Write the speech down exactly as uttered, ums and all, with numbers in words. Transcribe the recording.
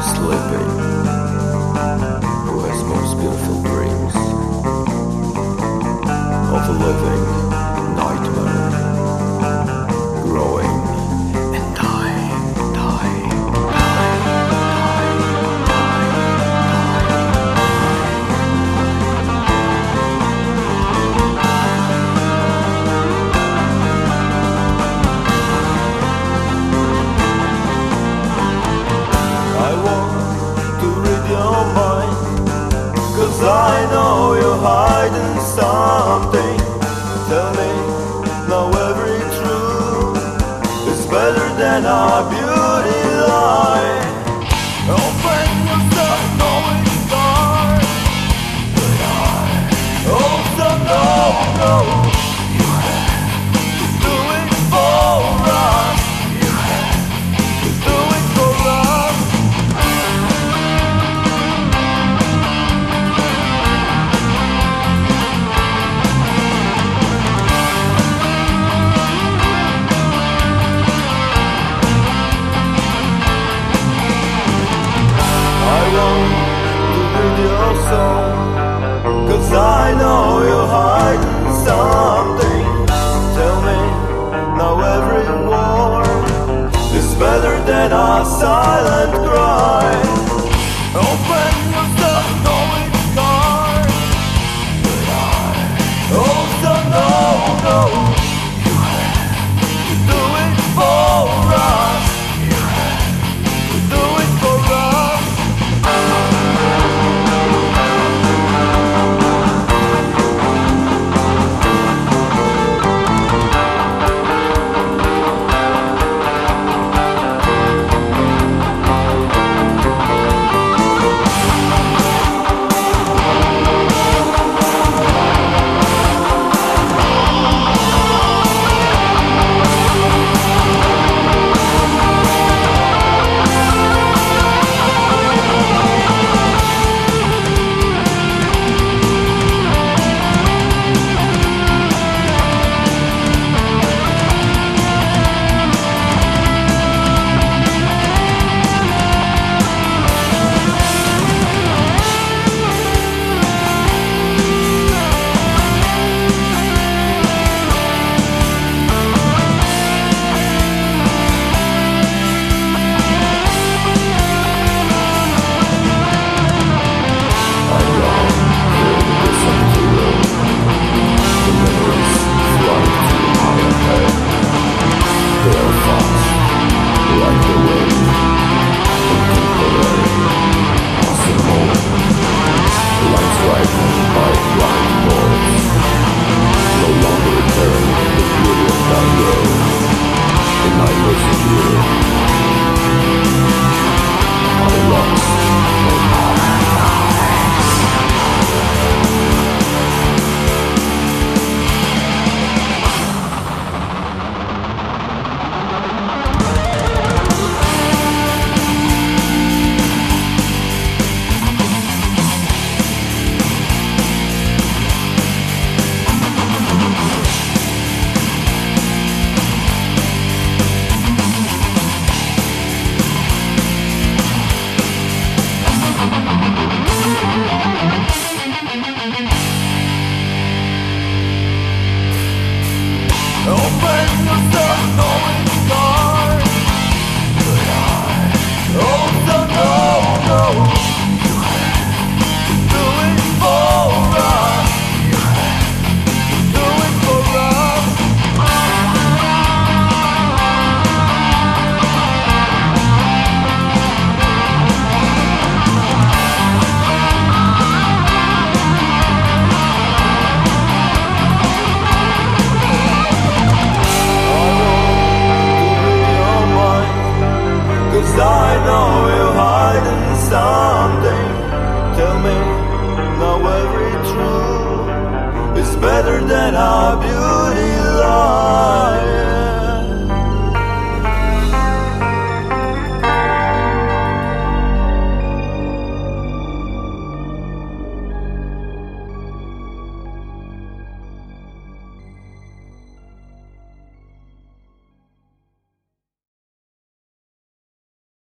sleeping, who has most beautiful dreams of a living nightmare, growing and dying, dying, dying, dying, dying, I want to read your mind, 'cause I know you're hiding something. Tell me now every truth is better than our beauty lie. Open yourself, know it's dark, but I also know, know you have to do it for us. You have to do it for us. I want to read your soul, 'cause I know you're hiding something. Tell me now every word is better than a silent cry. Open yourself, know it's hard, but I also know, know you have to do it for us. You have to do it for us. Open yourself, know it's hard, but I also know, know you have to do it for us. You have to do it for us. I know you're hiding something. Tell me now every truth is better than I